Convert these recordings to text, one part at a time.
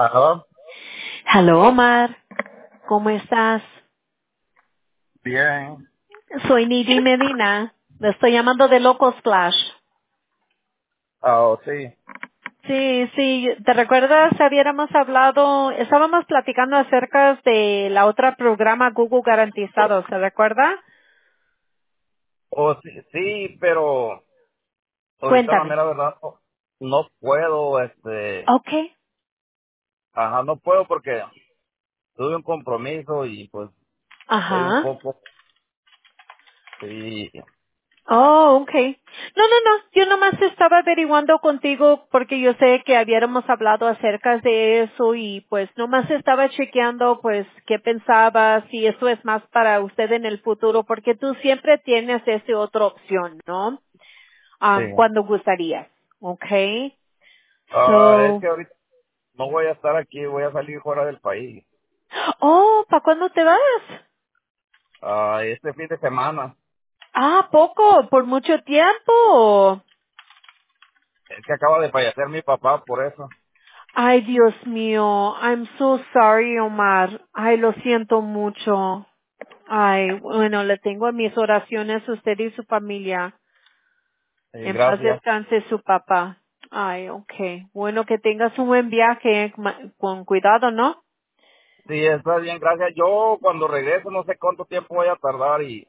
Aló, Hello, Omar. ¿Cómo estás? bien. Soy Nidi Medina. Le estoy llamando de Locos Flash. Oh, sí. Sí, sí. ¿Te recuerdas? Habíamos hablado, estábamos platicando acerca de la otra programa Google Garantizado. ¿Se recuerda? Oh, sí, sí, pero ahorita la Cuéntame. mera verdad no puedo, Okay. no puedo porque tuve un compromiso y pues estoy un Ajá. poco, sí. Oh, okay. No, no, no. Yo nomás estaba averiguando contigo porque yo sé que habíamos hablado acerca de eso y pues nomás estaba chequeando pues qué pensabas si eso es más para usted en el futuro porque tú siempre tienes esa otra opción, ¿no? Sí. Cuando gustaría. Okay. Es So, que ahorita no voy a estar aquí, voy a salir fuera del país. oh, ¿para cuándo te vas? Este fin de semana. Ah, poco, por mucho tiempo. Es que acaba de fallecer mi papá, por eso. Ay, Dios mío, I'm so sorry, Omar. Ay, lo siento mucho. Ay, bueno, le tengo en mis oraciones a usted y su familia. En paz Gracias. descanse su papá. Ay, okay. Bueno, que tengas un buen viaje, con cuidado, ¿no? Sí, está bien, gracias. Yo cuando regreso no sé cuánto tiempo voy a tardar y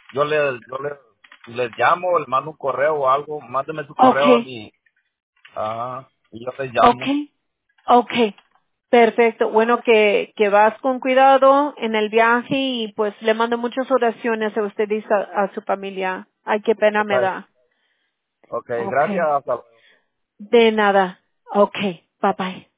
les llamo, les mando un correo o algo, mándeme su correo a Okay, mi, y yo les llamo. okay, okay. Perfecto. Bueno, que vas con cuidado en el viaje y pues le mando muchas oraciones a usted y a su familia. Ay, qué pena me Okay, da. okay, gracias, Okay. hasta De nada. Okay. Bye bye.